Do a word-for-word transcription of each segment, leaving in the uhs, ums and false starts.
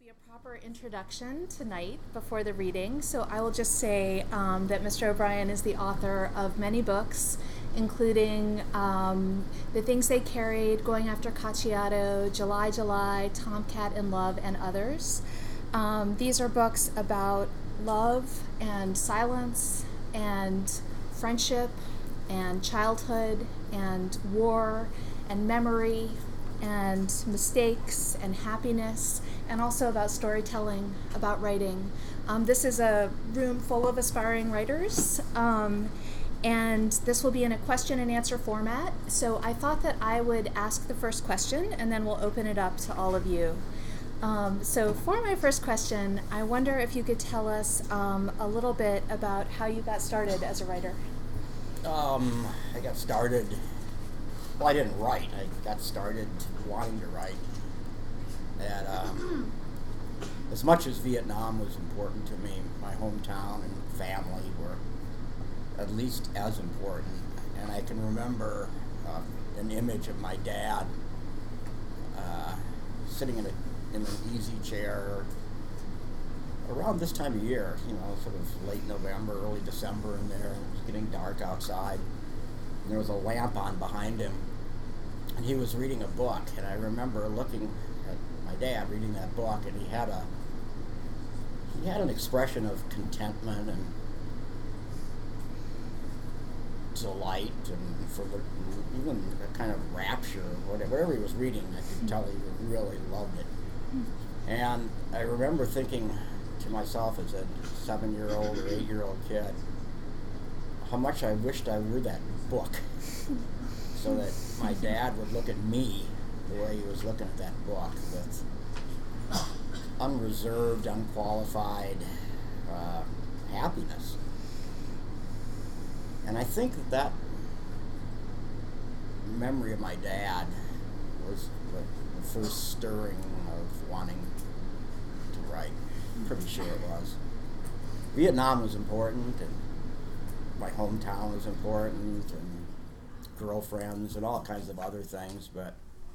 be a proper introduction tonight before the reading, so I will just say um, that Mister O'Brien is the author of many books, including um, The Things They Carried, Going After Cacciato, July, July, Tomcat in Love, and others. Um, these are books about love and silence and friendship and childhood and war and memory and mistakes and happiness, and also about storytelling, about writing. Um, this is a room full of aspiring writers, um, and this will be in a question and answer format. So I thought that I would ask the first question, and then we'll open it up to all of you. Um, so for my first question, I wonder if you could tell us um, a little bit about how you got started as a writer. Um, I got started, well, I didn't write. I got started wanting to write. And um, as much as Vietnam was important to me, my hometown and family were at least as important. And I can remember uh, an image of my dad uh, sitting in, a, in an easy chair around this time of year, you know, sort of late November, early December in there. It was getting dark outside. And there was a lamp on behind him. And he was reading a book. And I remember looking at my dad reading that book, and he had a he had an expression of contentment and delight, and for the, even a kind of rapture, whatever, whatever he was reading, I could tell he really loved it. And I remember thinking to myself as a seven-year-old or eight-year-old kid, how much I wished I were that book, so that my dad would look at me the way he was looking at that book, with unreserved, unqualified uh, happiness. And I think that that memory of my dad was the, the first stirring of wanting to write. I'm pretty sure it was. Vietnam was important, and my hometown was important, and girlfriends, and all kinds of other things, but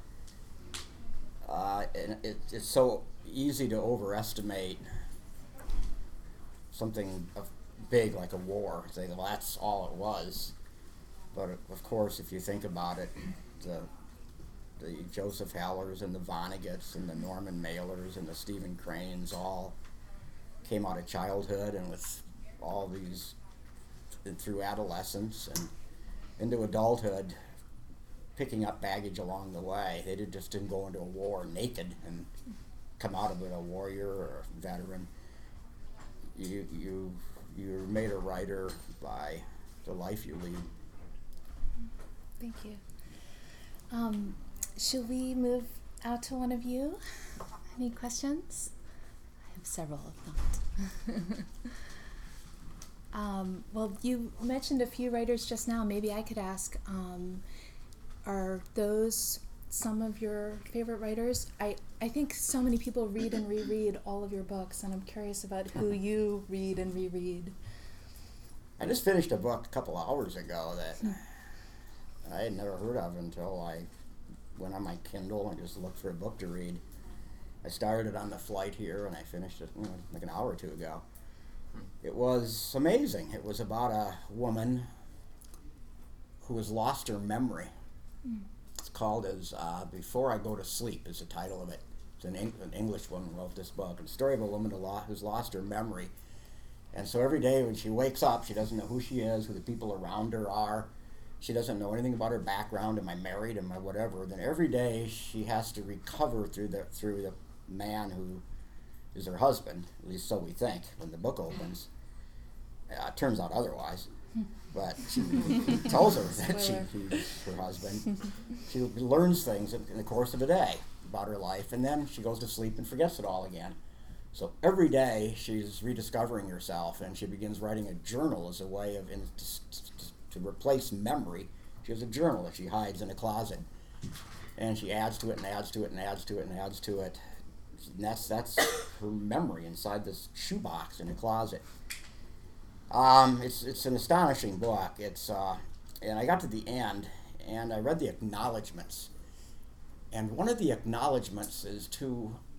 uh, and it, it's so easy to overestimate something of big like a war. Say, well, that's all it was. But of course, if you think about it, the the Joseph Hallers and the Vonnegut's and the Norman Mailers and the Stephen Cranes all came out of childhood, and with all these through adolescence and into adulthood, picking up baggage along the way. They did, just didn't go into a war naked and come out of it a warrior or a veteran. You you you're made a writer by the life you lead. Thank you. Um, should we move out to one of you? Any questions? I have several of them. um, well, you mentioned a few writers just now. Maybe I could ask, um, are those some of your favorite writers? I, I think so many people read and reread all of your books, and I'm curious about who you read and reread. I just finished a book a couple hours ago that I had never heard of until I went on my Kindle and just looked for a book to read. I started it on the flight here, and I finished it, you know, like an hour or two ago. It was amazing. It was about a woman who has lost her memory. Mm. It's called as uh, Before I Go to Sleep is the title of it. It's an, Eng- an English woman who wrote this book. It's a story of a woman who lo- who's lost her memory. And so every day when she wakes up, she doesn't know who she is, who the people around her are. She doesn't know anything about her background. Am I married? Am I whatever? Then every day she has to recover through the through the man who is her husband. At least so we think when the book opens. Uh, it turns out otherwise. But she tells her that she, he's her husband. She learns things in, in the course of a day about her life, and then she goes to sleep and forgets it all again. So every day she's rediscovering herself, and she begins writing a journal as a way of, in, to, to replace memory. She has a journal that she hides in a closet, and she adds to it and adds to it and adds to it and adds to it. And that's, that's her memory inside this shoebox in a closet. Um, it's it's an astonishing book. It's uh, and I got to the end, and I read the acknowledgments. And one of the acknowledgments is to a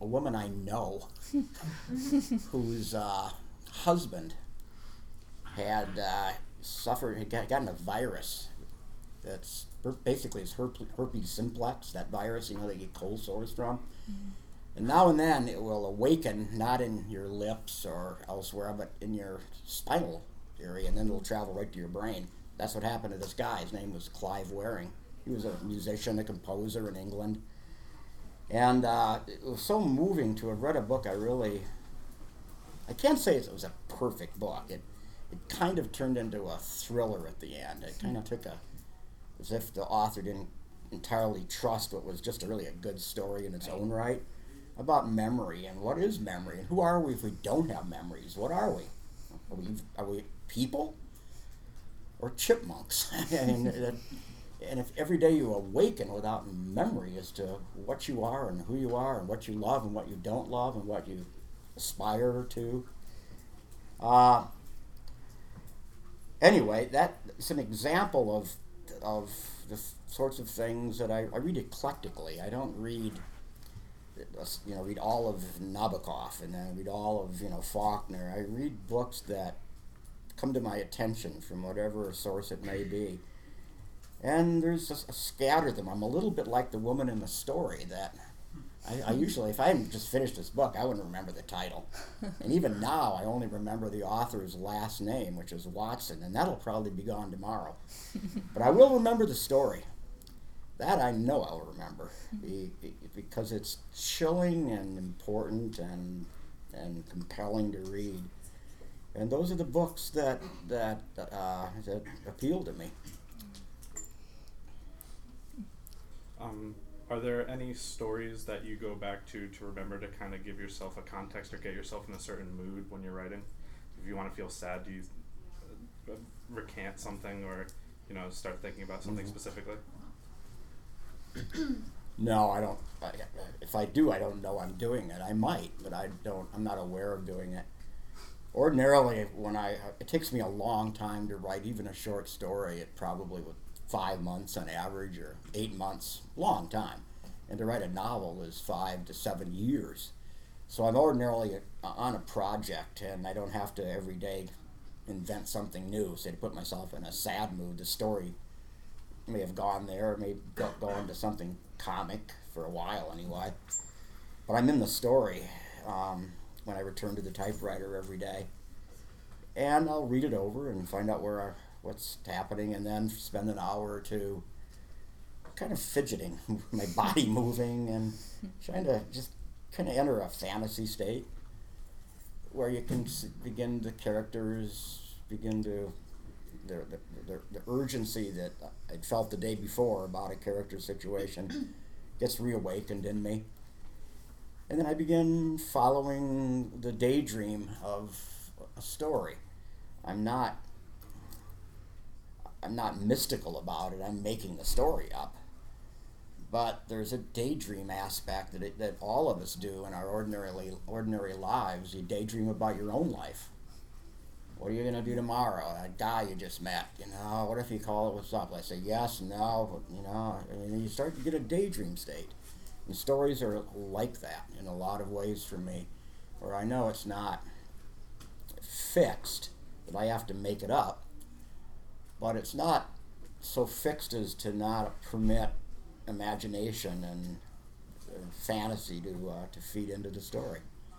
a woman I know whose uh, husband had uh, suffered, had got- gotten a virus that's her- basically it's herp- herpes simplex, that virus, you know, they get cold sores from. Mm-hmm. And now and then it will awaken, not in your lips or elsewhere, but in your spinal area, and then it'll travel right to your brain. That's what happened to this guy. His name was Clive Waring. He was a musician, a composer in England. And uh, it was so moving to have read a book I really, I can't say it was a perfect book. It it kind of turned into a thriller at the end. It kind of took a, as if the author didn't entirely trust what was just a really a good story in its own right, about memory and what is memory and who are we if we don't have memories? What are we? Are we, are we people or chipmunks? and, and if every day you awaken without memory as to what you are and who you are and what you love and what you don't love and what you aspire to. Uh, anyway, that's an example of of the f- sorts of things that I, I read eclectically. I don't read, you know, read all of Nabokov and then read all of, you know, Faulkner. I read books that come to my attention from whatever source it may be. And there's just a scatter of them. I'm a little bit like the woman in the story that I, I usually, if I hadn't just finished this book, I wouldn't remember the title. And even now, I only remember the author's last name, which is Watson, and that'll probably be gone tomorrow. But I will remember the story. That I know I'll remember, be, because it's chilling and important and and compelling to read. And those are the books that that uh, that appeal to me. Um, are there any stories that you go back to to remember to kind of give yourself a context or get yourself in a certain mood when you're writing? If you want to feel sad, do you uh, recant something or, you know, start thinking about something mm-hmm. specifically? No, I don't. I, if I do, I don't know I'm doing it. I might, but I don't. I'm not aware of doing it. Ordinarily, when I, it takes me a long time to write even a short story. It probably would five months on average, or eight months, long time. And to write a novel is five to seven years. So I'm ordinarily on a project, and I don't have to every day invent something new. Say to put myself in a sad mood, the story may have gone there, it may go, go into something comic for a while anyway. But I'm in the story um, when I return to the typewriter every day. And I'll read it over and find out where I, what's happening, and then spend an hour or two kind of fidgeting, my body moving, and trying to just kind of enter a fantasy state where you can begin the characters, begin to, the, the, the, the urgency that I'd felt the day before about a character situation gets reawakened in me. And then I begin following the daydream of a story. I'm not I'm not mystical about it. I'm making the story up. But there's a daydream aspect that it, that all of us do in our ordinarily ordinary lives. You daydream about your own life. What are you going to do tomorrow? That guy you just met, you know, what if you call it what's up? I say yes, no, you know, and you start to get a daydream state. And stories are like that in a lot of ways for me, where I know it's not fixed, that I have to make it up, but it's not so fixed as to not permit imagination and uh, fantasy to uh, to feed into the story.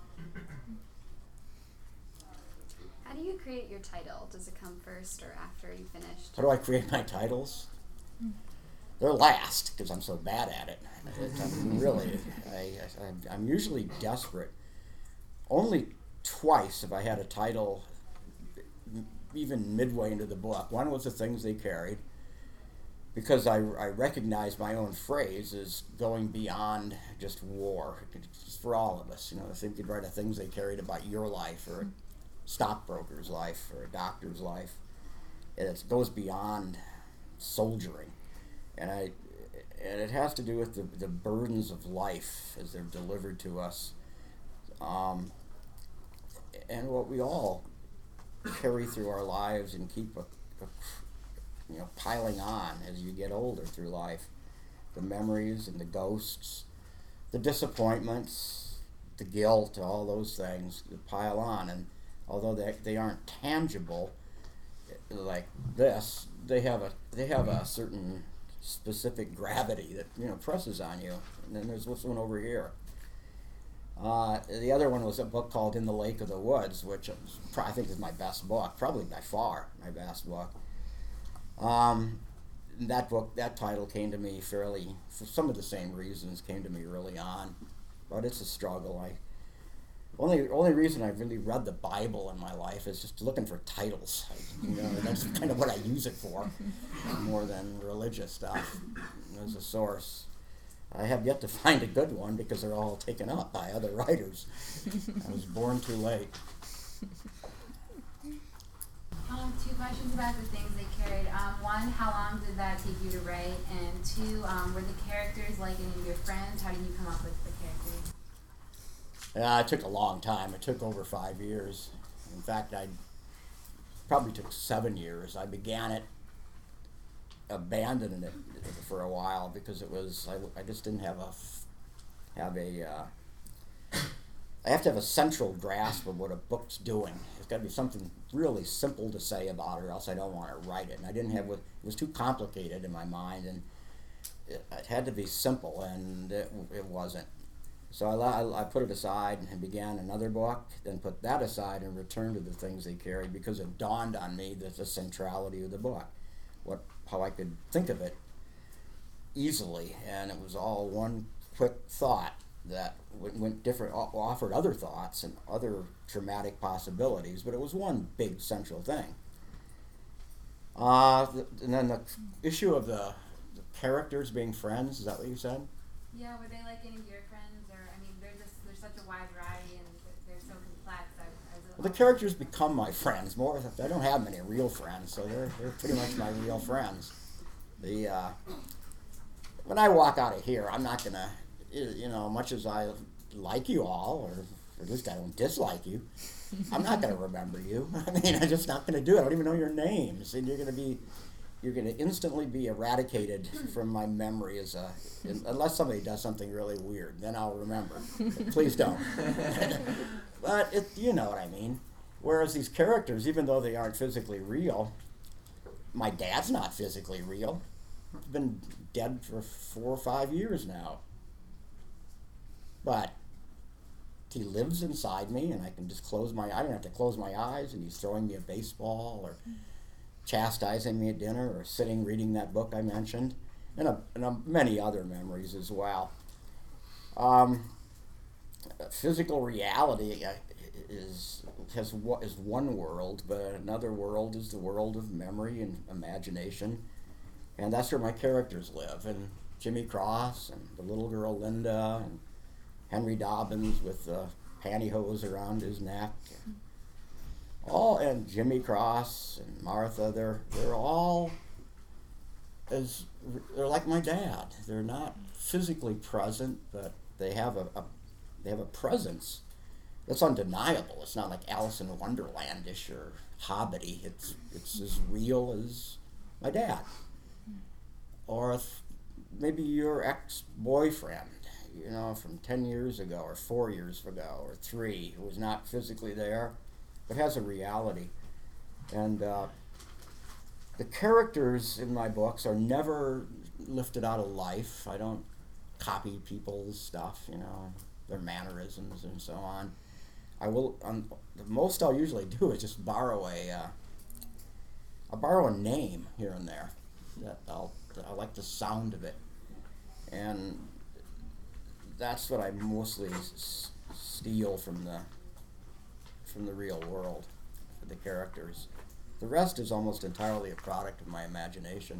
How do you create your title? Does it come first or after you finished? How do I create my titles? They're last, because I'm so bad at it. I'm really, I, I, I'm usually desperate. Only twice have I had a title even midway into the book. One was The Things They Carried, because I, I recognized my own phrase as going beyond just war. It's for all of us. You know, I think you'd write a Things They Carried about your life, or a stockbroker's life, or a doctor's life. And it goes beyond soldiering. And I, and it has to do with the, the burdens of life as they're delivered to us, um, and what we all carry through our lives and keep a, a, you know, piling on as you get older through life. The memories and the ghosts, the disappointments, the guilt, all those things that pile on. And although they, they aren't tangible like this, they have a they have a certain specific gravity that, you know, presses on you. And then there's this one over here. Uh, the other one was a book called In the Lake of the Woods, which is, I think is my best book, probably by far my best book. Um, that book, that title came to me fairly, for some of the same reasons, came to me early on, but it's a struggle. I only only reason I've really read the Bible in my life is just looking for titles. I, you know, that's kind of what I use it for, more than religious stuff as a source. I have yet to find a good one because they're all taken up by other writers. I was born too late. Um, two questions about the things they carried. Um, one, how long did that take you to write? And two, um, were the characters like any of your friends? How did you come up with the characters? Yeah, it took a long time. It took over five years. In fact, I probably took seven years. I began it, abandoned it for a while because it was I, I just didn't have a have a uh, I have to have a central grasp of what a book's doing. It's got to be something really simple to say about it, or else I don't want to write it. And I didn't have it was too complicated in my mind, and it, it had to be simple, and it, it wasn't. So I, I put it aside and began another book, then put that aside and returned to the things they carried because it dawned on me that the centrality of the book, what how I could think of it easily, and it was all one quick thought that went, went different, offered other thoughts and other dramatic possibilities, but it was one big central thing. Uh, and then the issue of the, the characters being friends, is that what you said? Yeah, were they like any of your friends? Or, I mean, there's, just, there's such a wide variety and they're so complex. I, I was Well, the characters become my friends. More, I don't have many real friends, so they're, they're pretty much my real friends. The uh, when I walk out of here, I'm not gonna, you know, much as I like you all, or at least I don't dislike you, I'm not gonna remember you. I mean, I'm just not gonna do it. I don't even know your names, and you're gonna be, you're gonna instantly be eradicated from my memory as a, unless somebody does something really weird, then I'll remember. Please don't. But it, you know what I mean. Whereas these characters, even though they aren't physically real, my dad's not physically real. He's been dead for four or five years now. But he lives inside me, and I can just close my, I don't have to close my eyes, and he's throwing me a baseball, or chastising me at dinner, or sitting reading that book I mentioned, and, a, and a, many other memories as well. Um, physical reality is has is one world, but another world is the world of memory and imagination, and that's where my characters live. And Jimmy Cross, and the little girl Linda, and Henry Dobbins with the pantyhose around his neck, all, and Jimmy Cross and Martha. They're they're all as they're like my dad. They're not physically present, but they have a, a they have a presence that's undeniable. It's not like Alice in Wonderlandish or Hobbity. It's it's as real as my dad, or if maybe your ex-boyfriend, you know, from ten years ago, or four years ago, or three, who was not physically there, but has a reality. And uh, the characters in my books are never lifted out of life. I don't copy people's stuff, you know, their mannerisms and so on. I will, um, the most I'll usually do is just borrow a, uh, I'll borrow a name here and there. That I'll, I like the sound of it. And that's what I mostly s- steal from the, from the real world, for the characters. The rest is almost entirely a product of my imagination.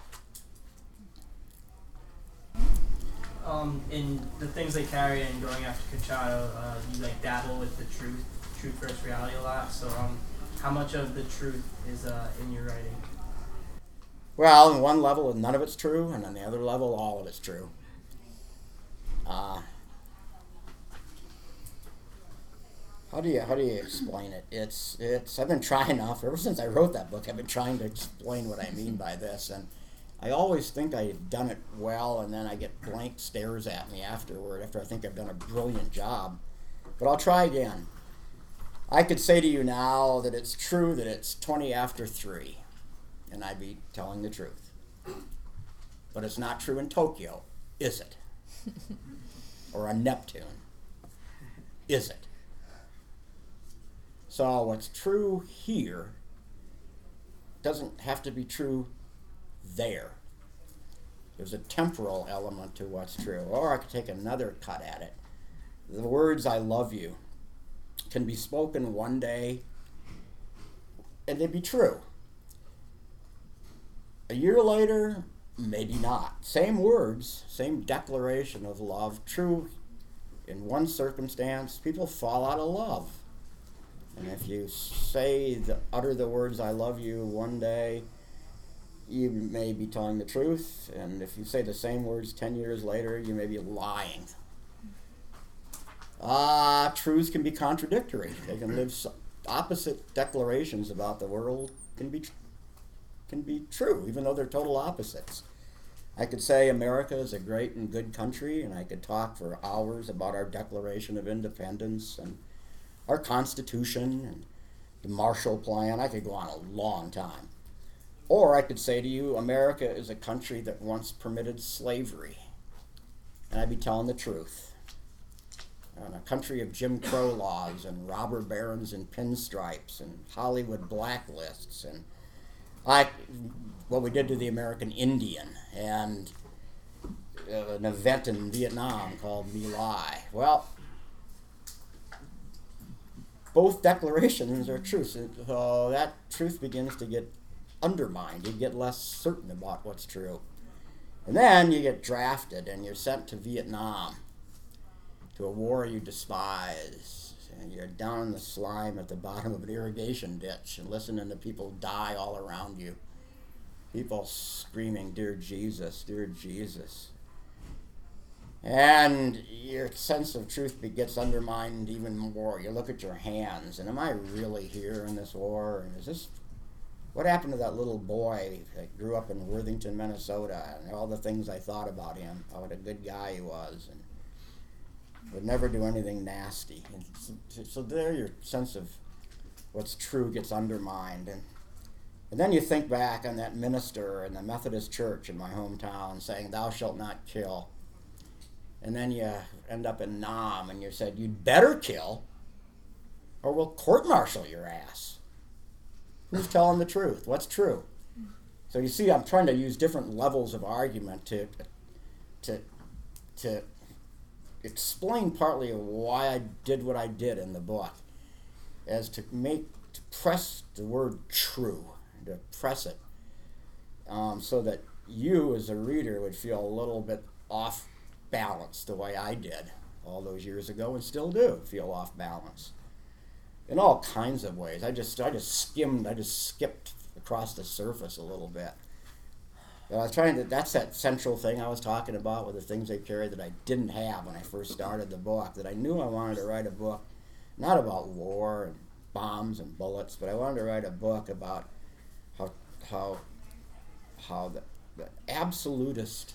Um, in the things they carry and going after Cachado, uh, you like dabble with the truth, truth versus reality a lot. So, um, how much of the truth is uh, in your writing? Well, on one level, none of it's true, and on the other level, all of it's true. Uh, how do you how do you explain it? It's it's. I've been trying now ever since I wrote that book. I've been trying to explain what I mean by this, and I always think I've done it well, and then I get blank stares at me afterward, after I think I've done a brilliant job. But I'll try again. I could say to you now that it's true that it's twenty after three, and I'd be telling the truth. But it's not true in Tokyo, is it? Or on Neptune, is it? So what's true here doesn't have to be true there. There's a temporal element to what's true. Or I could take another cut at it. The words "I love you" can be spoken one day and they'd be true. A year later, maybe not. Same words, same declaration of love, true in one circumstance. People fall out of love. And if you say, the, utter the words "I love you" one day, you may be telling the truth. And if you say the same words ten years later, you may be lying. Ah, uh, truths can be contradictory. They can live so, opposite declarations about the world can be can be true, even though they're total opposites. I could say America is a great and good country, and I could talk for hours about our Declaration of Independence and our Constitution and the Marshall Plan. I could go on a long time. Or I could say to you, America is a country that once permitted slavery, and I'd be telling the truth. And a country of Jim Crow laws and robber barons and pinstripes and Hollywood blacklists and I, what we did to the American Indian and uh, an event in Vietnam called My Lai. Well, both declarations are true, so that truth begins to get undermined. You get less certain about what's true. And then you get drafted and you're sent to Vietnam, to a war you despise, and you're down in the slime at the bottom of an irrigation ditch and listening to people die all around you. People screaming, "Dear Jesus, dear Jesus." And your sense of truth gets undermined even more. You look at your hands, and am I really here in this war? And is this, what happened to that little boy that grew up in Worthington, Minnesota, and all the things I thought about him, what a good guy he was, and would never do anything nasty. And so, so there your sense of what's true gets undermined. And, and then you think back on that minister in the Methodist church in my hometown saying, "Thou shalt not kill." And then you end up in Nam and you said, "You'd better kill or we'll court-martial your ass." Who's telling the truth? What's true? So you see, I'm trying to use different levels of argument to to to explain partly why I did what I did in the book, as to make, to press the word true, to press it, um, so that you as a reader would feel a little bit off balance the way I did all those years ago and still do feel off balance in all kinds of ways. I just, I just skimmed, I just skipped across the surface a little bit. I was trying to, that's that central thing I was talking about with the things they carried that I didn't have when I first started the book, that I knew I wanted to write a book, not about war and bombs and bullets, but I wanted to write a book about how how how the, the absolutist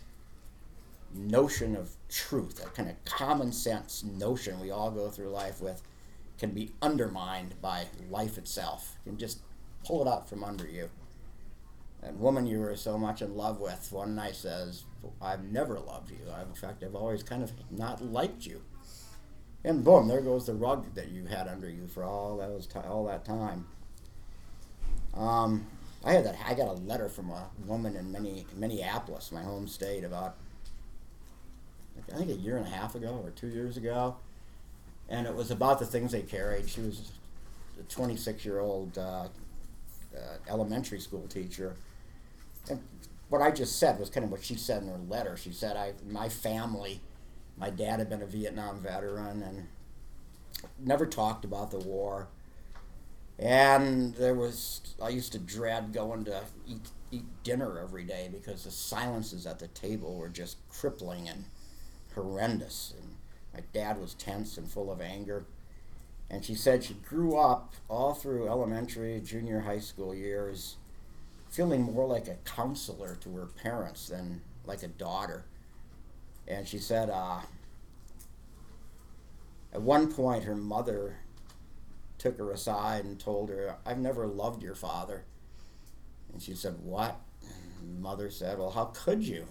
notion of truth, that kind of common sense notion we all go through life with, can be undermined by life itself. You can just pull it out from under you. That woman you were so much in love with one night says, "I've never loved you. I've, in fact, I've always kind of not liked you." And boom, there goes the rug that you had under you for all that was t- all that time. Um, I had that. I got a letter from a woman in Minne- Minneapolis, my home state, about I think a year and a half ago or two years ago, and it was about the things they carried. She was a twenty-six-year-old uh, uh, elementary school teacher. And what I just said was kind of what she said in her letter. She said, "I, my family, my dad had been a Vietnam veteran and never talked about the war. And there was, I used to dread going to eat, eat dinner every day because the silences at the table were just crippling and horrendous. And my dad was tense and full of anger." And she said she grew up all through elementary, junior high school years feeling more like a counselor to her parents than like a daughter. And she said, uh, At one point, her mother took her aside and told her, "I've never loved your father." And she said, "What?" And mother said, "Well, how could you?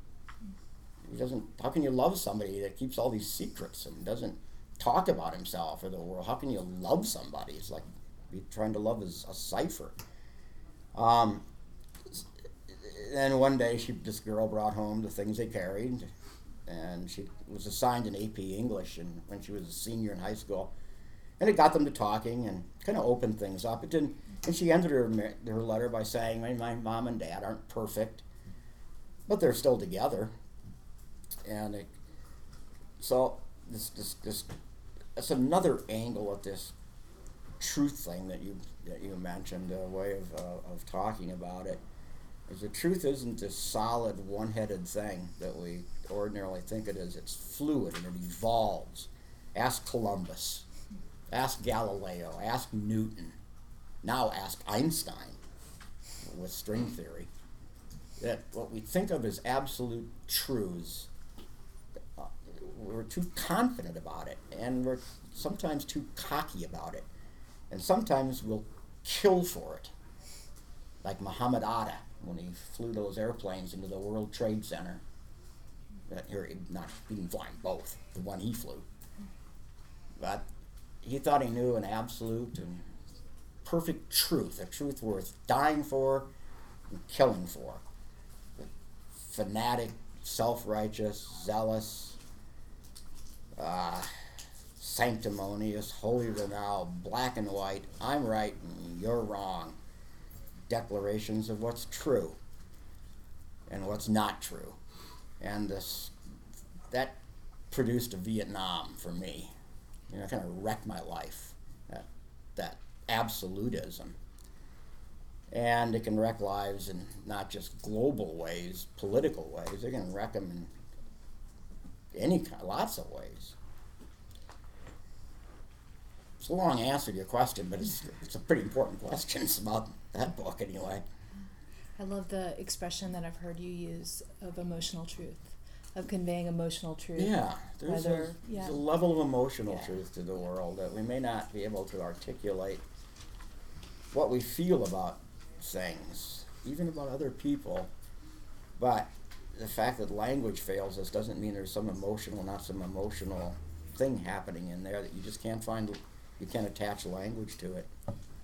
He doesn't. How can you love somebody that keeps all these secrets and doesn't talk about himself or the world? How can you love somebody? It's like you're trying to love as a cipher." Um, then one day, she this girl brought home the things they carried, and she was assigned an A P English, and when she was a senior in high school, and it got them to talking and kind of opened things up. It didn't, and she ended her her letter by saying, "My, my mom and dad aren't perfect, but they're still together." And it, so this this this that's another angle at this truth thing that you that you mentioned, a way of uh, of talking about it. Is the truth isn't this solid one-headed thing that we ordinarily think it is. It's fluid and it evolves. Ask Columbus, ask Galileo, ask Newton, now ask Einstein with string theory. That what we think of as absolute truths, uh, we're too confident about it, and we're sometimes too cocky about it, and sometimes we'll kill for it, like Muhammad Atta when he flew those airplanes into the World Trade Center. That here, not he didn't fly them both, the one he flew, but he thought he knew an absolute and perfect truth, a truth worth dying for and killing for. Fanatic, self-righteous, zealous, uh, sanctimonious, holier than thou, black and white, I'm right and you're wrong. Declarations of what's true and what's not true. And this that produced a Vietnam for me. You know, it kind of wrecked my life, that, that absolutism. And it can wreck lives in not just global ways, political ways. It can wreck them in any kind, lots of ways. It's a long answer to your question, but it's it's a pretty important question. It's about that book anyway. I love the expression that I've heard you use of emotional truth, of conveying emotional truth. Yeah, there's, Whether, a, yeah. there's a level of emotional Yeah. truth to the world that we may not be able to articulate what we feel about things, even about other people. But the fact that language fails us doesn't mean there's some emotional, not some emotional thing happening in there that you just can't find, you can't attach language to it.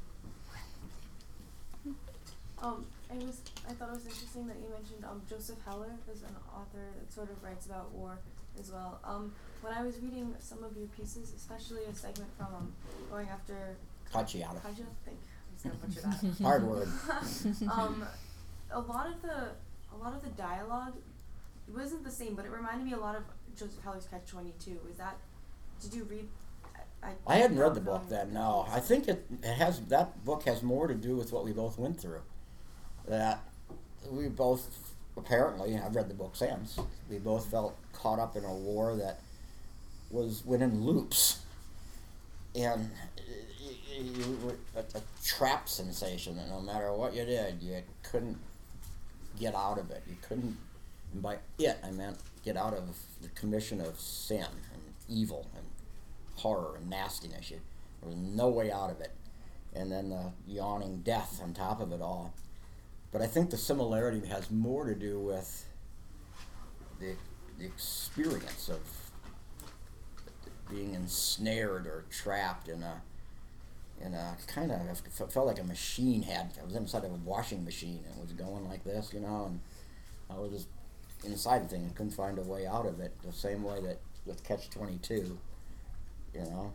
Um, it was. I thought it was interesting that you mentioned um, Joseph Heller is an author that sort of writes about war as well. Um, when I was reading some of your pieces, especially a segment from um, going after Cacciato. Caccia, thank you. I was gonna butcher that. Hard word. um, a lot of the a lot of the dialogue, it wasn't the same, but it reminded me a lot of Joseph Heller's Catch twenty-two. Was that? Did you read? I, I, I hadn't read the book then. No, I think it, it has that book has more to do with what we both went through. That we both apparently, I've read the book since, we both felt caught up in a war that was went in loops, and you were a, a trap sensation that no matter what you did, you couldn't get out of it. You couldn't, and by it I meant get out of the commission of sin and evil and horror and nastiness. You, there was no way out of it, and then the yawning death on top of it all. But I think the similarity has more to do with the, the experience of being ensnared or trapped in a in a kind of, it felt like a machine had, I was inside of a washing machine and it was going like this, you know, and I was just inside the thing and couldn't find a way out of it, the same way that with Catch twenty-two, you know.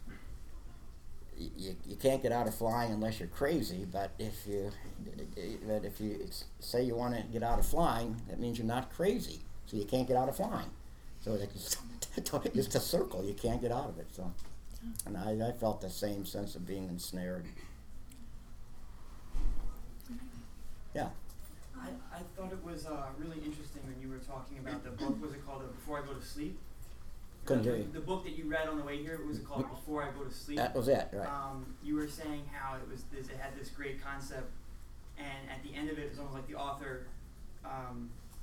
You, you can't get out of flying unless you're crazy, but if you but if you say you want to get out of flying, that means you're not crazy, so you can't get out of flying. So it's, it's a circle, you can't get out of it. So, and I, I felt the same sense of being ensnared. Yeah. I, I thought it was uh, really interesting when you were talking about the book. Was it called uh, Before I Go to Sleep? Couldn't the, hear you. the book that you read on the way here, was it called Before I Go to Sleep? That was it, right. Um, you were saying how it was this, it had this great concept, and at the end of it, it was almost like the author um,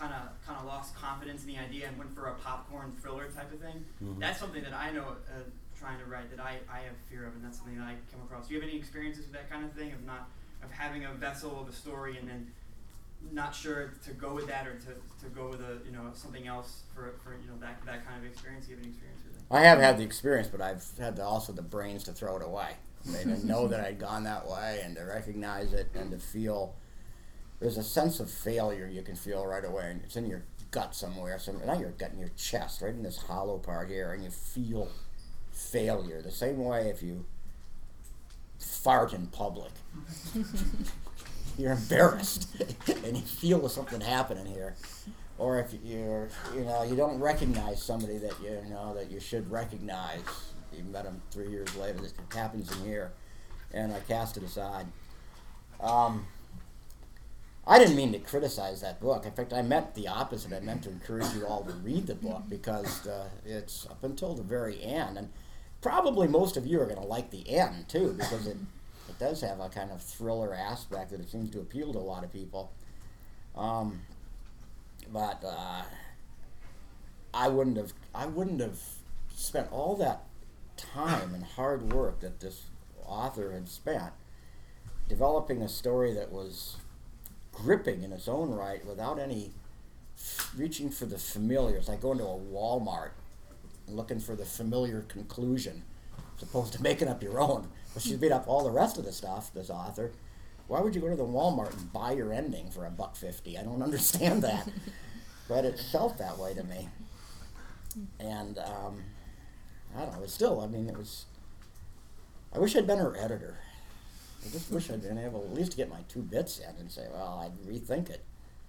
kind of kind of lost confidence in the idea and went for a popcorn thriller type of thing. Mhm. That's something that I know uh, trying to write that I, I have fear of, and that's something that I come across. Do you have any experiences with that kind of thing of not of having a vessel of a story and then not sure to go with that or to, to go with a you know something else for, for you know that that kind of experience? Do you have any experience with it? I have had the experience, but I've had the, also the brains to throw it away. I mean, to know that I'd gone that way and to recognize it and to feel there's a sense of failure you can feel right away, and it's in your gut somewhere, somewhere not your gut, in your chest, right in this hollow part here, and you feel failure. The same way if you fart in public. You're embarrassed and you feel something happening here. Or if you're, you know, you don't recognize somebody that you, you know that you should recognize. You met them three years later. This happens in here, and I cast it aside. Um, I didn't mean to criticize that book. In fact, I meant the opposite. I meant to encourage you all to read the book because uh, it's up until the very end, and probably most of you are going to like the end too because it it does have a kind of thriller aspect that it seems to appeal to a lot of people. Um, but uh, I wouldn't have I wouldn't have spent all that time and hard work that this author had spent developing a story that was gripping in its own right without any f- reaching for the familiar. It's like going to a Walmart and looking for the familiar conclusion as opposed to making up your own. But she's made up all the rest of the stuff, this author. Why would you go to the Walmart and buy your ending for a buck fifty? I don't understand that. But it felt that way to me. And um, I don't know, it's still, I mean, it was, I wish I'd been her editor. I just wish I'd been able at least to get my two bits in and say, well, I'd rethink it.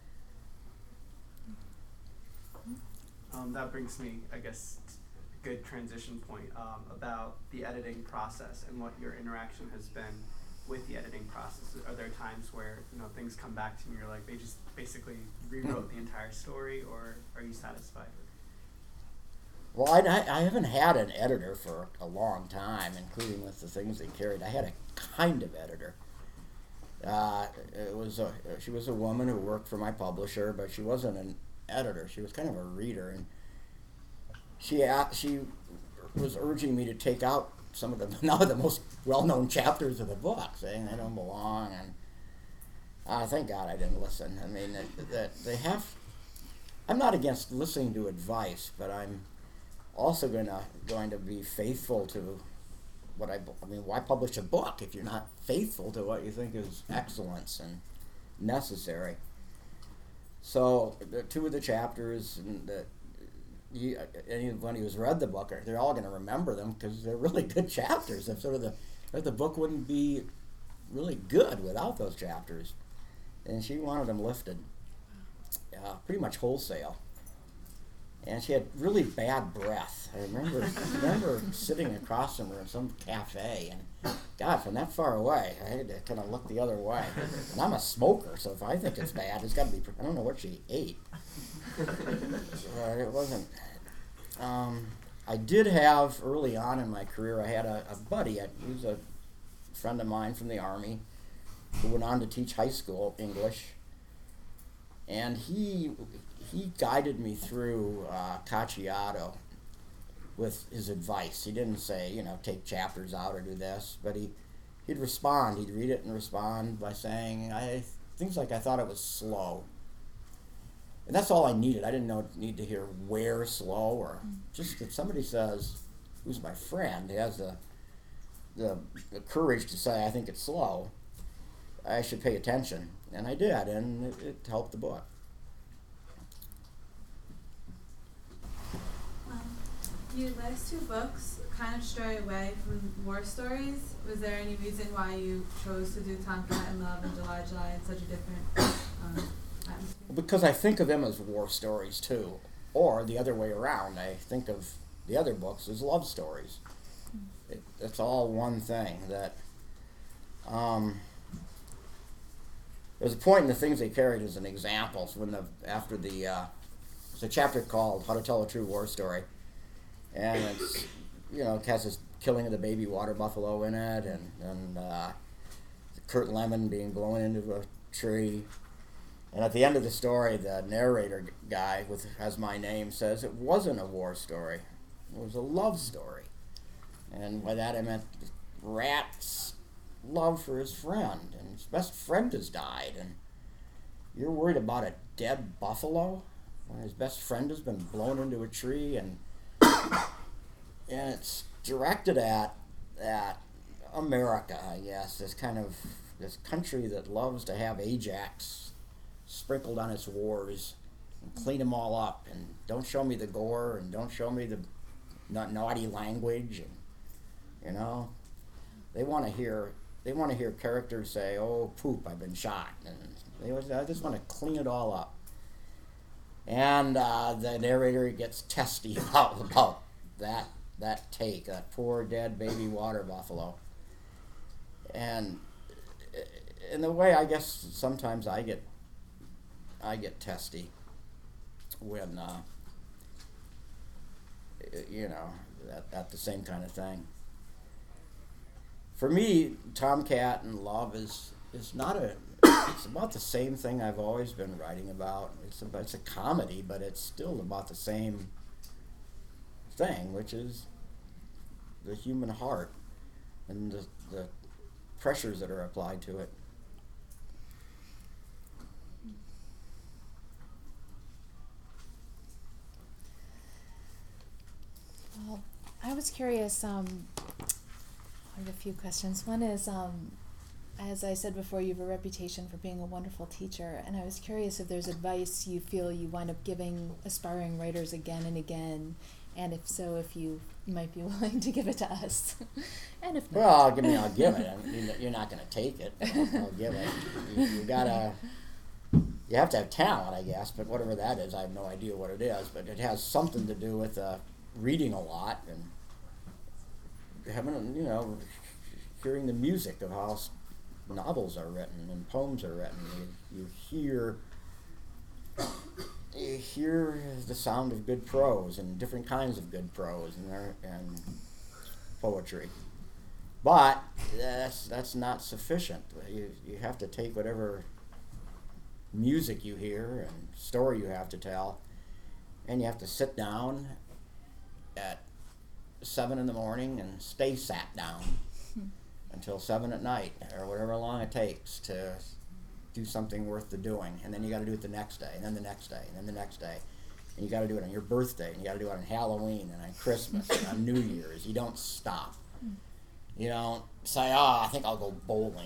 Um, that brings me, I guess, a good transition point um, about the editing process and what your interaction has been with the editing process. Are there times where you know things come back to you and you're like, they just basically rewrote the entire story, or are you satisfied with it? Well, I, I haven't had an editor for a long time, including with the things they carried. I had a kind of editor. Uh, it was a, she was a woman who worked for my publisher, but she wasn't an editor. She was kind of a reader, and she she was urging me to take out some of the now the most well-known chapters of the book, saying they don't belong. And uh, thank God I didn't listen. I mean, that, that they have. I'm not against listening to advice, but I'm also gonna going to be faithful to what I. I mean, why publish a book if you're not faithful to what you think is excellence and necessary? So the two of the chapters and the. You, anyone who's read the book, they're all going to remember them because they're really good chapters. If sort of the, the book wouldn't be really good without those chapters. And she wanted them lifted, uh, pretty much wholesale. And she had really bad breath. I remember, remember sitting across from her in some cafe, and God, from that far away, I had to kind of look the other way. And I'm a smoker, so if I think it's bad, it's got to be. I don't know what she ate. But it wasn't. Um, I did have early on in my career. I had a, a buddy. I, he was a friend of mine from the Army, who went on to teach high school English, and he he guided me through uh, Cacciato with his advice. He didn't say, you know, take chapters out or do this, but he he'd respond. He'd read it and respond by saying, I things like I thought it was slow. And that's all I needed. I didn't know need to hear where slow, or just if somebody says, who's my friend, has the, the the courage to say, I think it's slow, I should pay attention. And I did, and it, it helped the book. Um, your last two books kind of stray away from war stories. Was there any reason why you chose to do Tonka and Love and July July in such a different um, atmosphere? Because I think of them as war stories too, or the other way around. I think of the other books as love stories. It, it's all one thing. That um, there's a point in the things they carried as an example. So when the after the uh, it's a chapter called "How to Tell a True War Story," and it's you know it has this killing of the baby water buffalo in it, and and uh, Kurt Lemon being blown into a tree. And at the end of the story, the narrator guy with has my name says it wasn't a war story. It was a love story. And by that I meant Rat's love for his friend. And his best friend has died. And you're worried about a dead buffalo when his best friend has been blown into a tree. And and it's directed at, at America, I guess, this kind of this country that loves to have Ajax sprinkled on its wars and clean them all up, and don't show me the gore, and don't show me the na- naughty language, and you know, they want to hear they want to hear characters say, "Oh, poop, I've been shot," and they always, I just want to clean it all up. And uh, the narrator gets testy about about that that take, that poor dead baby water buffalo, and in the way I guess sometimes I get. I get testy when, uh, you know, at, at the same kind of thing. For me, Tomcat and love is is not a. It's about the same thing I've always been writing about. It's a, it's a comedy, but it's still about the same thing, which is the human heart and the, the pressures that are applied to it. Well, I was curious, um, I have a few questions. One is, um, as I said before, you have a reputation for being a wonderful teacher, and I was curious if there's advice you feel you wind up giving aspiring writers again and again, and if so, if you might be willing to give it to us. And if not. Well, I'll give me, I'll give it. I mean, you're not going to take it. I'll, I'll give it. You, you gotta, you have to have talent, I guess, but whatever that is, I have no idea what it is, but it has something to do with, uh, reading a lot and having, you know, hearing the music of how novels are written and poems are written. You, you hear, you hear the sound of good prose and different kinds of good prose and and poetry. But that's that's not sufficient. You you have to take whatever music you hear and story you have to tell, and you have to sit down at seven in the morning and stay sat down until seven at night or whatever long it takes to do something worth the doing. And then you got to do it the next day, and then the next day, and then the next day. And you got to do it on your birthday, and you got to do it on Halloween and on Christmas and on New Year's. You don't stop. You don't say, "Oh, I think I'll go bowling,"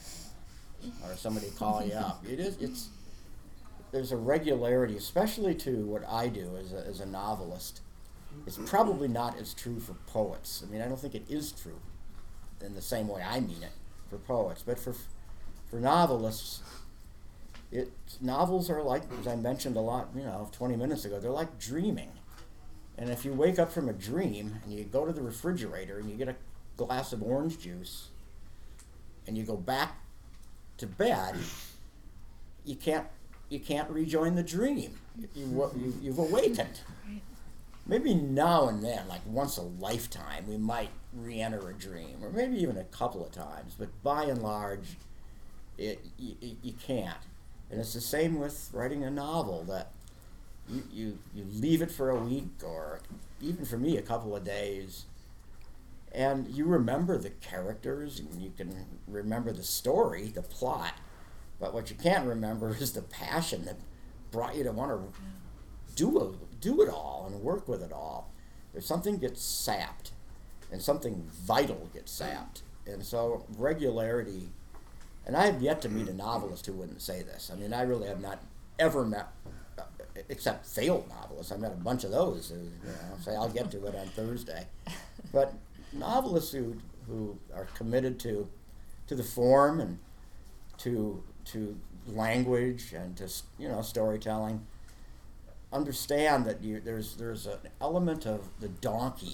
or somebody call you up. It is. It's. There's a regularity, especially to what I do as a, as a novelist. It's probably not as true for poets. I mean, I don't think it is true in the same way I mean it for poets. But for for novelists, it novels are like, as I mentioned a lot, you know, twenty minutes ago, they're like dreaming. And if you wake up from a dream and you go to the refrigerator and you get a glass of orange juice and you go back to bed, you can't you can't rejoin the dream. You, you, you've awakened. Maybe now and then, like once a lifetime, we might re-enter a dream, or maybe even a couple of times, but by and large, it, you, you can't. And it's the same with writing a novel, that you, you, you leave it for a week, or even for me, a couple of days, and you remember the characters, and you can remember the story, the plot, but what you can't remember is the passion that brought you to want to do a do it all and work with it all. If something gets sapped, and something vital gets sapped, and so regularity, and I have yet to meet a novelist who wouldn't say this. I mean, I really have not ever met, uh, except failed novelists. I've met a bunch of those who, you know, say, "I'll get to it on Thursday." But novelists who who are committed to to the form and to to language and to, you know, storytelling, understand that you, there's there's an element of the donkey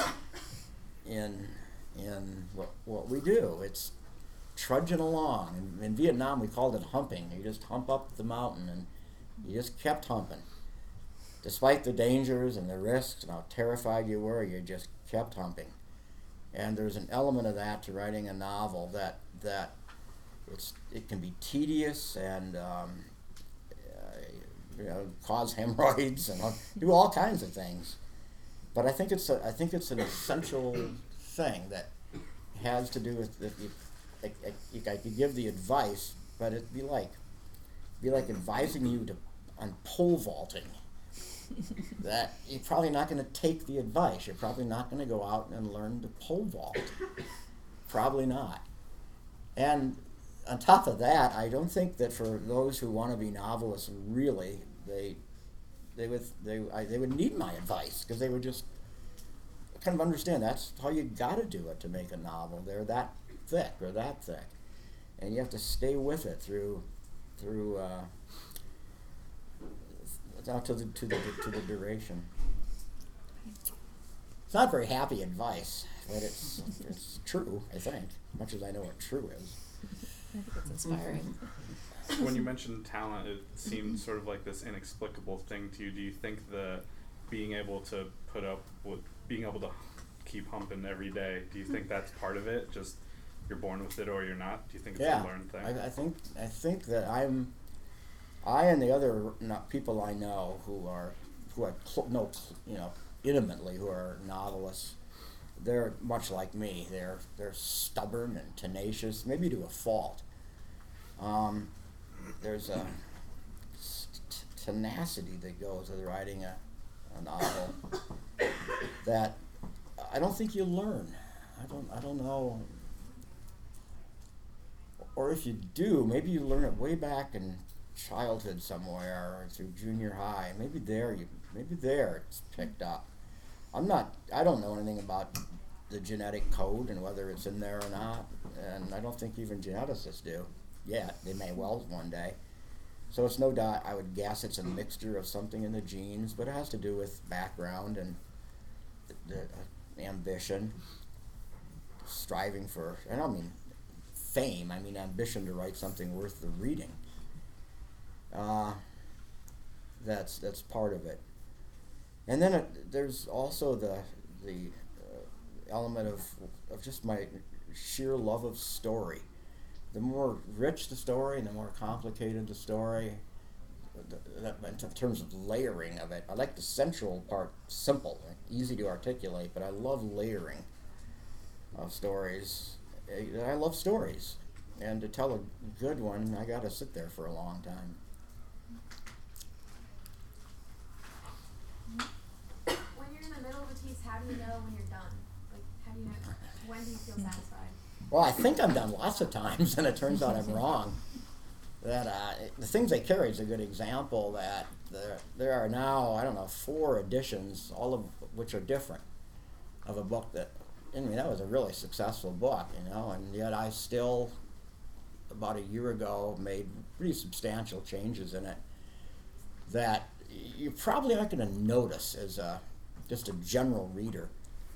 in in what what we do. It's trudging along. In, in Vietnam, we called it humping. You just hump up the mountain, and you just kept humping, despite the dangers and the risks and how terrified you were. You just kept humping. And there's an element of that to writing a novel, that that it's it can be tedious and um, you know, cause hemorrhoids and all, do all kinds of things. But I think it's a, I think it's an essential thing that has to do with if you, like, like, you, I could give the advice, but it'd be like be like advising you to on pole vaulting. That you're probably not going to take the advice. You're probably not going to go out and learn to pole vault. Probably not. And on top of that, I don't think that for those who want to be novelists, really, they they would they I, they would need my advice, because they would just kind of understand that's how you got to do it to make a novel. They're that thick or that thick, and you have to stay with it through through. Uh, Out to the to the to the duration. It's not very happy advice, but it's it's true. I think, much as I know what true is. I think it's inspiring. When you mentioned talent, it seemed sort of like this inexplicable thing to you. Do you think the being able to put up with being able to keep humping every day? Do you think that's part of it? Just you're born with it or you're not? Do you think it's Yeah, a learned thing? I, I think I think that I'm. I and the other not people I know who are who I cl- know you know intimately who are novelists, they're much like me. They're they're stubborn and tenacious, maybe to a fault. Um, there's a t- tenacity that goes with writing a, a novel that I don't think you learn. I don't I don't know. Or if you do, maybe you learn it way back in childhood somewhere or through junior high. Maybe there you maybe there it's picked up. I'm not I don't know anything about the genetic code and whether it's in there or not, and I don't think even geneticists do yet. They may well one day. So it's no doubt, I would guess it's a mixture of something in the genes, but it has to do with background and the, the uh, ambition, striving for, I don't mean fame, I mean ambition to write something worth the reading. Uh, that's that's part of it, and then it, there's also the the uh, element of of just my sheer love of story. The more rich the story, and the more complicated the story, the, the, in terms of layering of it. I like the central part simple, easy to articulate, but I love layering of stories. I love stories, and to tell a good one, I got to sit there for a long time. When you're in the middle of a piece, how do you know when you're done? Like, how do you know, when do you feel satisfied? Well, I think I'm done lots of times, and it turns out I'm wrong. That uh, the Things They Carry is a good example. That there there are now, I don't know, four editions, all of which are different, of a book that, I mean, that was a really successful book, you know, and yet I still, about a year ago, made pretty substantial changes in it that you're probably not going to notice as a, just a general reader.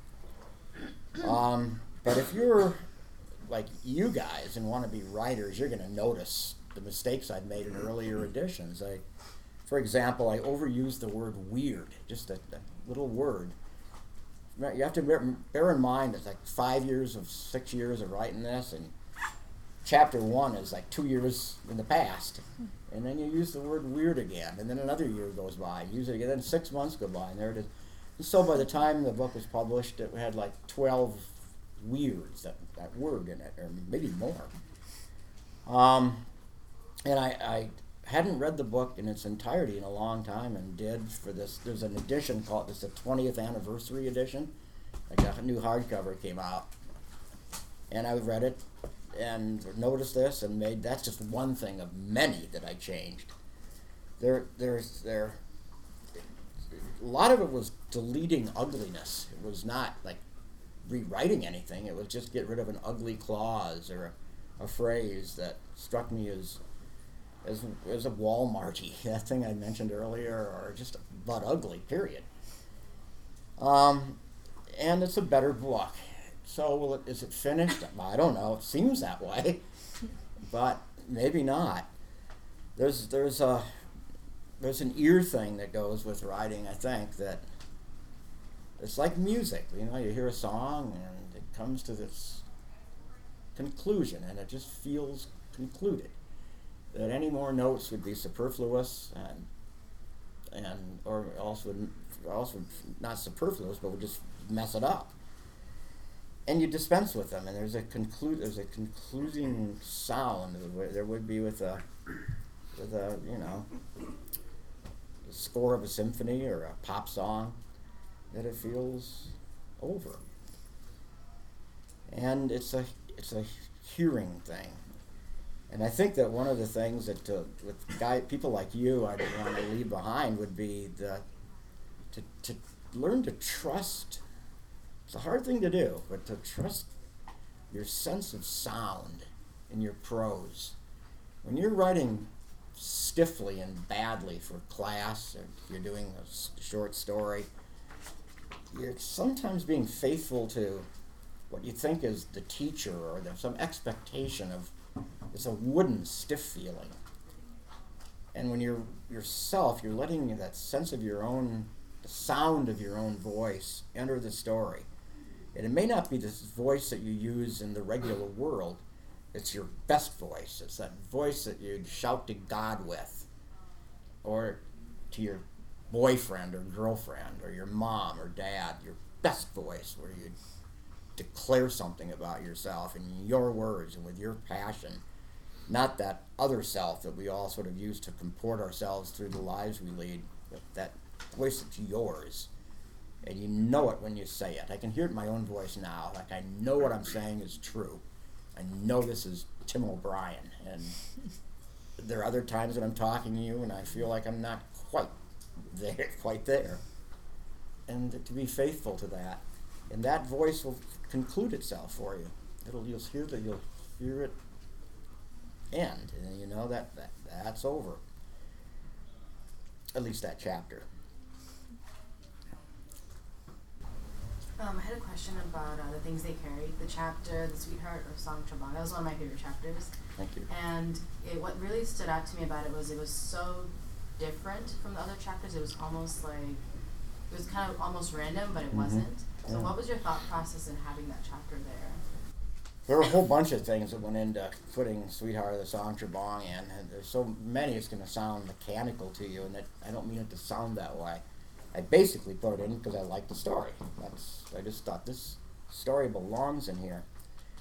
Um, but if you're like you guys and want to be writers, you're going to notice the mistakes I'd made in earlier editions. I, for example, I overused the word weird, just a, a little word. You have to bear, bear in mind it's like five years of six years of writing this, and chapter one is like two years in the past. And then you use the word weird again, and then another year goes by, use it again, then six months go by, and there it is. And so by the time the book was published, it had like twelve weirds, that, that word in it, or maybe more. Um, and I, I hadn't read the book in its entirety in a long time, and did for this. There's an edition called, it's the twentieth anniversary edition, like a new hardcover came out. And I read it, and noticed this, and made, that's just one thing of many that I changed. There, there's, there, a lot of it was deleting ugliness. It was not like rewriting anything. It was just get rid of an ugly clause or a, a phrase that struck me as, as, as a Walmarty, that thing I mentioned earlier, or just but ugly, period. Um, and it's a better book. So, will it, is it finished? I don't know. It seems that way, but maybe not. There's there's a there's an ear thing that goes with writing. I think that it's like music. You know, you hear a song and it comes to this conclusion, and it just feels concluded. That any more notes would be superfluous, and and or also also not superfluous, but would just mess it up. And you dispense with them, and there's a conclude there's a concluding sound that there would be with a with a you know the score of a symphony or a pop song, that it feels over. And it's a it's a hearing thing. And I think that one of the things that uh, with guy people like you I'd want to leave behind would be the to to learn to trust. It's a hard thing to do, but to trust your sense of sound in your prose. When you're writing stiffly and badly for class, or if you're doing a s- short story, you're sometimes being faithful to what you think is the teacher, or there's some expectation of, it's a wooden, stiff feeling. And when you're yourself, you're letting that sense of your own, the sound of your own voice enter the story. And it may not be this voice that you use in the regular world. It's your best voice. It's that voice that you'd shout to God with, or to your boyfriend or girlfriend, or your mom or dad, your best voice, where you declare something about yourself in your words and with your passion, not that other self that we all sort of use to comport ourselves through the lives we lead, but that voice that's yours. And you know it when you say it. I can hear it in my own voice now. Like, I know what I'm saying is true. I know this is Tim O'Brien. And there are other times that I'm talking to you and I feel like I'm not quite there, quite there. And to be faithful to that. And that voice will conclude itself for you. It'll, you'll hear that, you'll hear it end. And then you know that, that that's over. At least that chapter. Um, I had a question about uh, the things they carried. The chapter, The Sweetheart of Song Trabang. That was one of my favorite chapters. Thank you. And it, what really stood out to me about it was it was so different from the other chapters. It was almost like, it was kind of almost random, but it Mm-hmm. wasn't. So Yeah. what was your thought process in having that chapter there? There were a whole bunch of things that went into putting Sweetheart of the Song Trabang in, and there's so many it's going to sound mechanical to you, and that I don't mean it to sound that way. I basically put it in because I liked the story. That's I just thought this story belongs in here.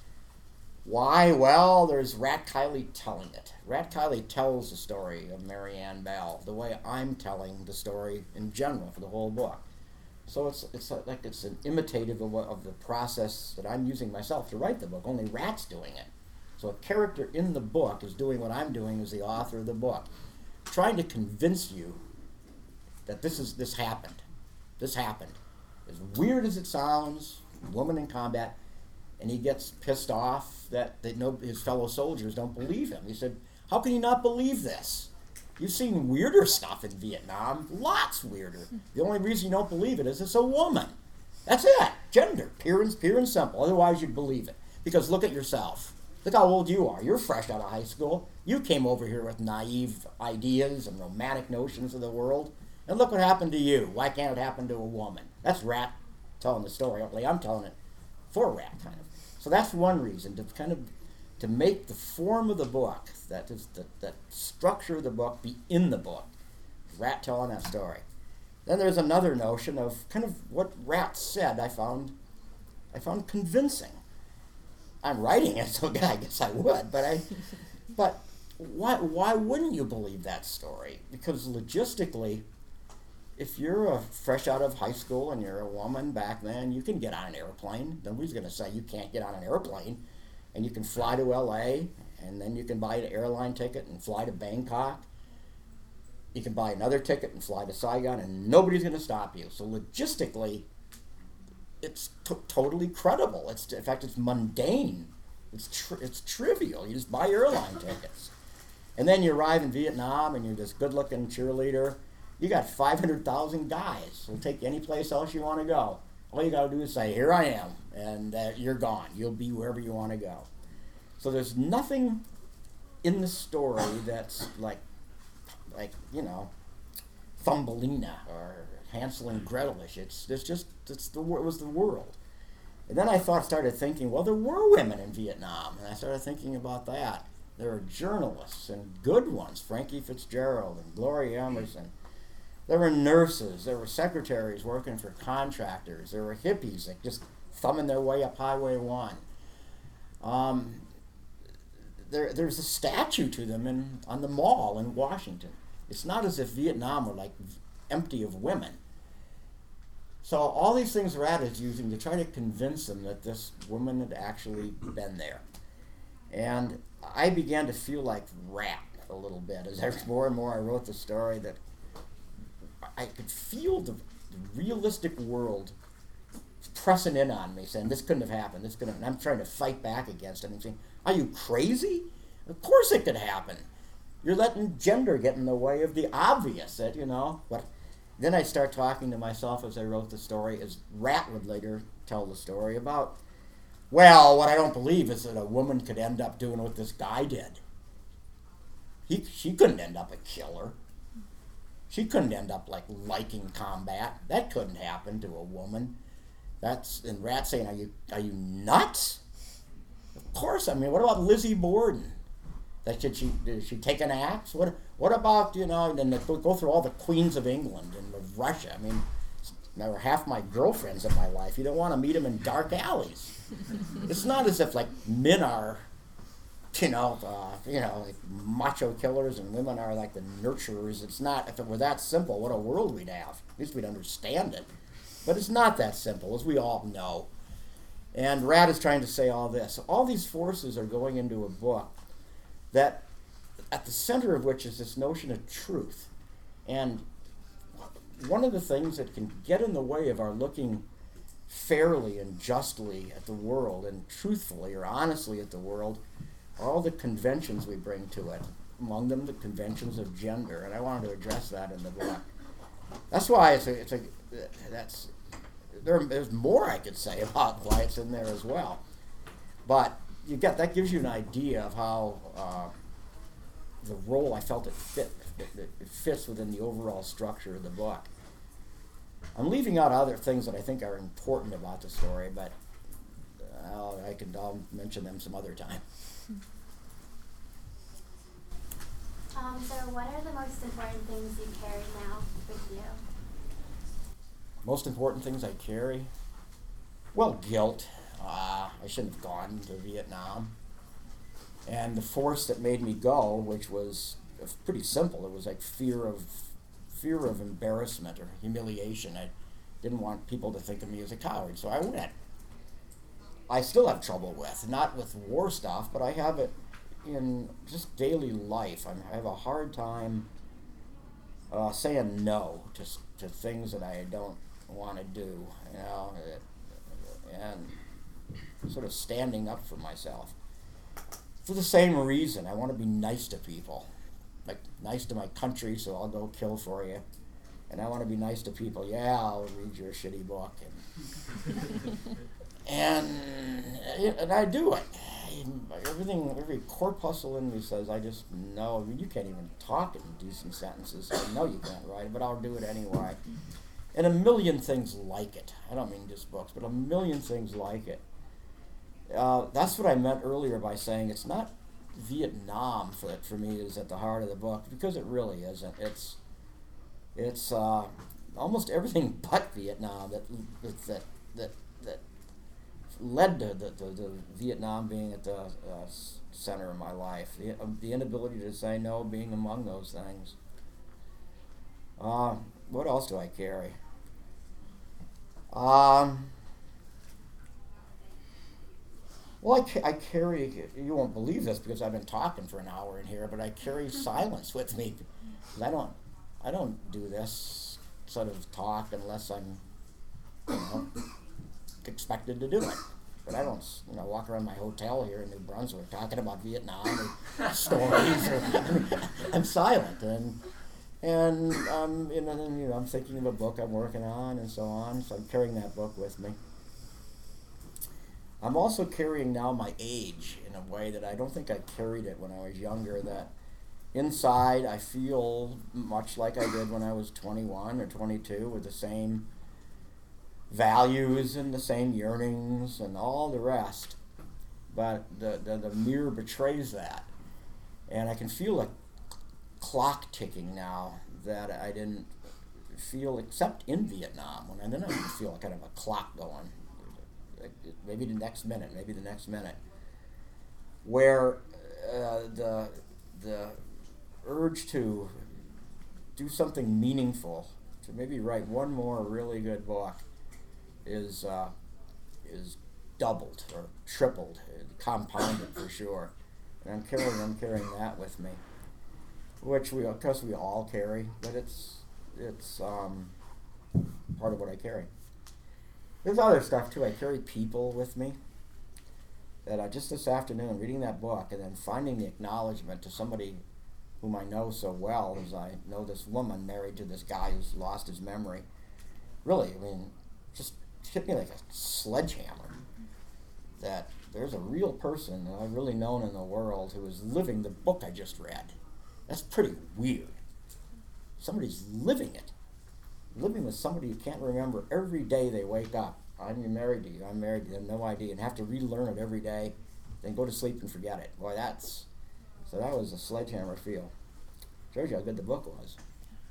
Why? Well, there's Rat Kiley telling it. Rat Kiley tells the story of Marianne Bell the way I'm telling the story in general for the whole book. So it's it's like it's an imitative of, what, of the process that I'm using myself to write the book. Only Rat's doing it. So a character in the book is doing what I'm doing as the author of the book, trying to convince you that this is this happened. This happened. As weird as it sounds, woman in combat, and he gets pissed off that they know his fellow soldiers don't believe him. He said, "How can you not believe this? You've seen weirder stuff in Vietnam, lots weirder. The only reason you don't believe it is it's a woman. That's it. Gender, pure and, pure and simple. Otherwise you'd believe it. Because look at yourself. Look how old you are. You're fresh out of high school. You came over here with naive ideas and romantic notions of the world. And look what happened to you. Why can't it happen to a woman?" That's Rat telling the story. Hopefully I'm telling it for Rat, kind of. So that's one reason, to kind of to make the form of the book, that is the, the structure of the book, be in the book. Rat telling that story. Then there's another notion of kind of what Rat said I found I found convincing. I'm writing it, so I guess I would, but I but why why wouldn't you believe that story? Because logistically, if you're a fresh out of high school and you're a woman back then, you can get on an airplane. Nobody's going to say you can't get on an airplane. And you can fly to L A, and then you can buy an airline ticket and fly to Bangkok. You can buy another ticket and fly to Saigon, and nobody's going to stop you. So logistically, it's t- totally credible. It's in fact, it's mundane. It's tr- it's trivial. You just buy airline tickets, and then you arrive in Vietnam, and you're this good-looking cheerleader. You got five hundred thousand guys who'll take you any place else you want to go. All you got to do is say, "Here I am," and uh, you're gone. You'll be wherever you want to go. So there's nothing in the story that's like, like you know, Thumbelina or Hansel and Gretel-ish. It's it's just it's the it was the world. And then I thought, started thinking, well, there were women in Vietnam, and I started thinking about that. There are journalists and good ones, Frankie Fitzgerald and Gloria Emerson. There were nurses, there were secretaries working for contractors, there were hippies that just thumbing their way up Highway one. Um, there, there's a statue to them in, on the mall in Washington. It's not as if Vietnam were like empty of women. So all these things Rat is using to try to convince them that this woman had actually been there. And I began to feel like Rat a little bit as I, more and more I wrote the story, that I could feel the, the realistic world pressing in on me, saying this couldn't have happened, this couldn't have, and I'm trying to fight back against it and saying, are you crazy? Of course it could happen. You're letting gender get in the way of the obvious, that, you know. But then I start talking to myself as I wrote the story, as Rat would later tell the story about, well, what I don't believe is that a woman could end up doing what this guy did. He, she couldn't end up a killer. She couldn't end up like liking combat. That couldn't happen to a woman. That's, and Rat saying, are you, are you nuts? Of course. I mean, what about Lizzie Borden? That should she did she take an axe? What what about, you know, and then they go through all the queens of England and of Russia. I mean, there were half my girlfriends in my life. You don't want to meet them in dark alleys. It's not as if like men are, you know, uh, you know, like macho killers and women are like the nurturers. It's not. If it were that simple, what a world we'd have. At least we'd understand it. But it's not that simple, as we all know. And Rat is trying to say all this. All these forces are going into a book that at the center of which is this notion of truth. And one of the things that can get in the way of our looking fairly and justly at the world and truthfully or honestly at the world are all the conventions we bring to it, among them the conventions of gender. And I wanted to address that in the book. That's why it's a, it's a that's, there, there's more I could say about why it's in there as well. But you get, that gives you an idea of how uh, the role I felt it fit, it, it fits within the overall structure of the book. I'm leaving out other things that I think are important about the story, but I'll, I can, I'll mention them some other time. Um, so what are the most important things you carry now with you? Most important things I carry? Well, guilt. Uh, I shouldn't have gone to Vietnam. And the force that made me go, which was pretty simple, it was like fear of fear of embarrassment or humiliation. I didn't want people to think of me as a coward, so I went. I still have trouble with, not with war stuff, but I have it in just daily life. I'm, I have a hard time uh, saying no to to things that I don't want to do, you know, and sort of standing up for myself. For the same reason, I want to be nice to people. Like, nice to my country, so I'll go kill for you. And I want to be nice to people. Yeah, I'll read your shitty book. And, and, and I do it. Everything, every corpuscle in me says, I just know. I mean, you can't even talk in decent sentences. I know you can't write it, but I'll do it anyway. And a million things like it. I don't mean just books, but a million things like it. Uh, that's what I meant earlier by saying it's not Vietnam for for me is at the heart of the book, because it really isn't. It's it's uh, almost everything but Vietnam that that that that led to the, the, the Vietnam being at the uh, center of my life. The, uh, the inability to say no being among those things. Uh, what else do I carry? Um. Well, I, ca- I carry, you won't believe this because I've been talking for an hour in here, but I carry silence with me. 'Cause I don't, I don't do this sort of talk unless I'm, you know, expected to do it. But I don't, you know, walk around my hotel here in New Brunswick talking about Vietnam or stories. Or, I mean, I'm silent, and and um, you know, and, you know, I'm thinking of a book I'm working on and so on. So I'm carrying that book with me. I'm also carrying now my age in a way that I don't think I carried it when I was younger, that inside I feel much like I did when I was twenty-one or twenty-two, with the same values and the same yearnings and all the rest. But the, the, the mirror betrays that. And I can feel a clock ticking now that I didn't feel, except in Vietnam, when I then I feel kind of a clock going, maybe the next minute, maybe the next minute, where uh, the the urge to do something meaningful, to maybe write one more really good book, is uh, is doubled or tripled, compounded for sure. And I'm carrying I'm carrying that with me, which we of course we all carry, but it's it's um, part of what I carry. There's other stuff too. I carry people with me. That I just this afternoon reading that book and then finding the acknowledgement to somebody whom I know so well, as I know this woman married to this guy who's lost his memory. Really, I mean, just hit me like a sledgehammer. That there's a real person that I've really known in the world who is living the book I just read. That's pretty weird. Somebody's living it. Living with somebody you can't remember every day they wake up. I'm married to you, I'm married to you, no idea, and have to relearn it every day, then go to sleep and forget it. Boy, that's, so that was a sledgehammer feel. Shows you how good the book was.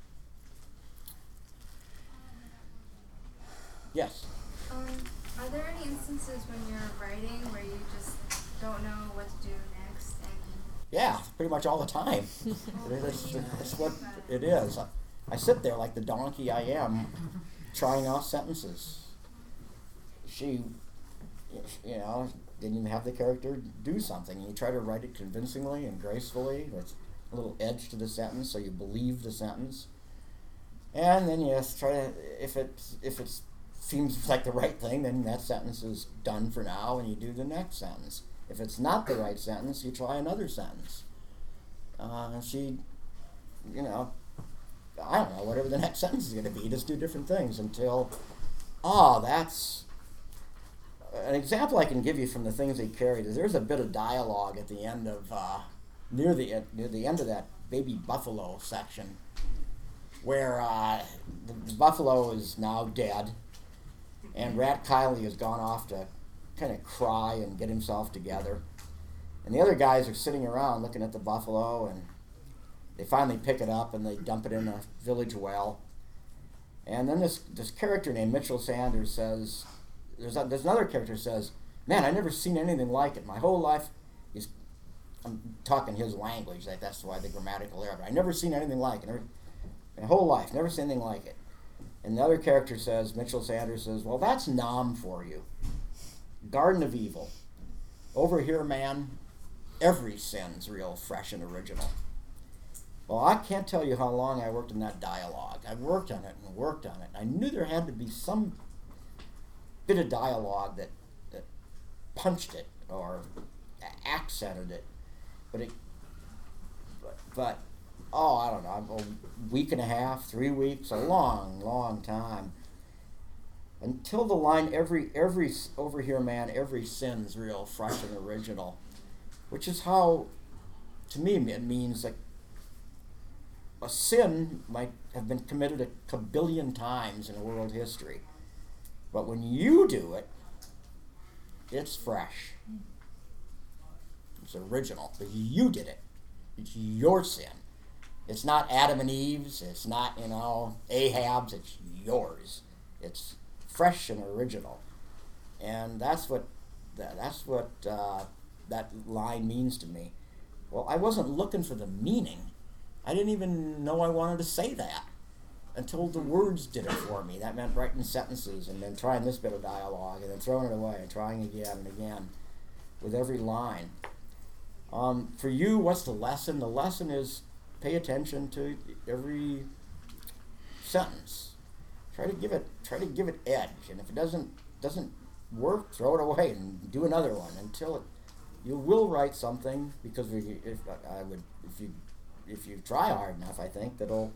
Yes? Um, are there any instances when you're writing where you just don't know what to do next? And Yeah, pretty much all the time. that's, that's what it is. I, I sit there like the donkey I am, trying out sentences. She, you know, didn't even have the character do something. You try to write it convincingly and gracefully with a little edge to the sentence so you believe the sentence. And then you just try to, if it, if it seems like the right thing, then that sentence is done for now and you do the next sentence. If it's not the right sentence, you try another sentence. Uh, she, you know, I don't know, whatever the next sentence is going to be, just do different things until, oh, that's... An example I can give you from the things they carried is there's a bit of dialogue at the end of, uh, near the near the end of that baby buffalo section, where uh, the, the buffalo is now dead, and Rat Kiley has gone off to kind of cry and get himself together, and the other guys are sitting around looking at the buffalo, and they finally pick it up and they dump it in a village well, and then this this character named Mitchell Sanders says. There's, a, there's another character who says, man, I've never seen anything like it. My whole life, he's, I'm talking his language, like that's why the grammatical error, but I've never seen anything like it. Never, my whole life, never seen anything like it. And the other character says, Mitchell Sanders says, well, that's Nom for you. Garden of Evil. Over here, man, every sin's real fresh and original. Well, I can't tell you how long I worked on that dialogue. I worked on it and worked on it. I knew there had to be some bit of dialogue that, that punched it or accented it, but it, but, but oh, I don't know, a week and a half, three weeks, a long, long time, until the line every every over here, man, every sin's real fresh and original, which is how, to me, it means like a sin might have been committed a kabillion times in world history. But when you do it, it's fresh. It's original. Because you did it. It's your sin. It's not Adam and Eve's. It's not, you know, Ahab's. It's yours. It's fresh and original. And that's what that, that's what uh, that line means to me. Well, I wasn't looking for the meaning. I didn't even know I wanted to say that until the words did it for me. That meant writing sentences and then trying this bit of dialogue and then throwing it away and trying again and again with every line. Um, for you, what's the lesson? The lesson is pay attention to every sentence. Try to give it try to give it edge, and if it doesn't doesn't work, throw it away and do another one until it. You will write something because we, if I would if you if you try hard enough, I think that'll.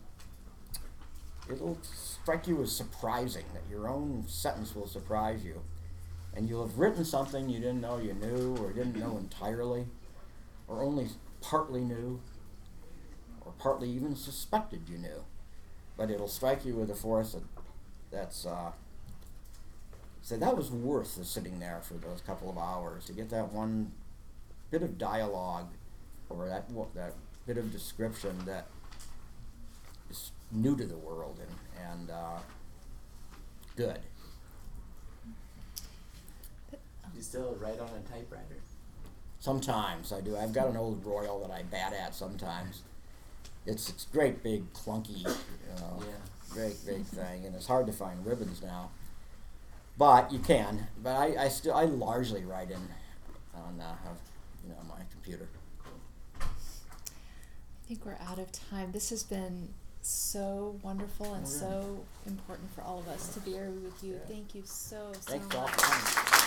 It'll strike you as surprising, that your own sentence will surprise you. And you'll have written something you didn't know you knew, or didn't know entirely, or only partly knew, or partly even suspected you knew. But it'll strike you with a force that, that's, uh, so that was worth the sitting there for those couple of hours, to get that one bit of dialogue, or that, that bit of description that is new to the world and, and uh, good. You still write on a typewriter? Sometimes I do. I've got an old Royal that I bat at sometimes. It's it's great big clunky, you know, Yeah. great big thing, and it's hard to find ribbons now. But you can. But I, I still I largely write in on uh, you know my computer. I think we're out of time. This has been so wonderful and Okay. so important for all of us to be here with you. Yeah. Thank you so so Thanks much. all for coming.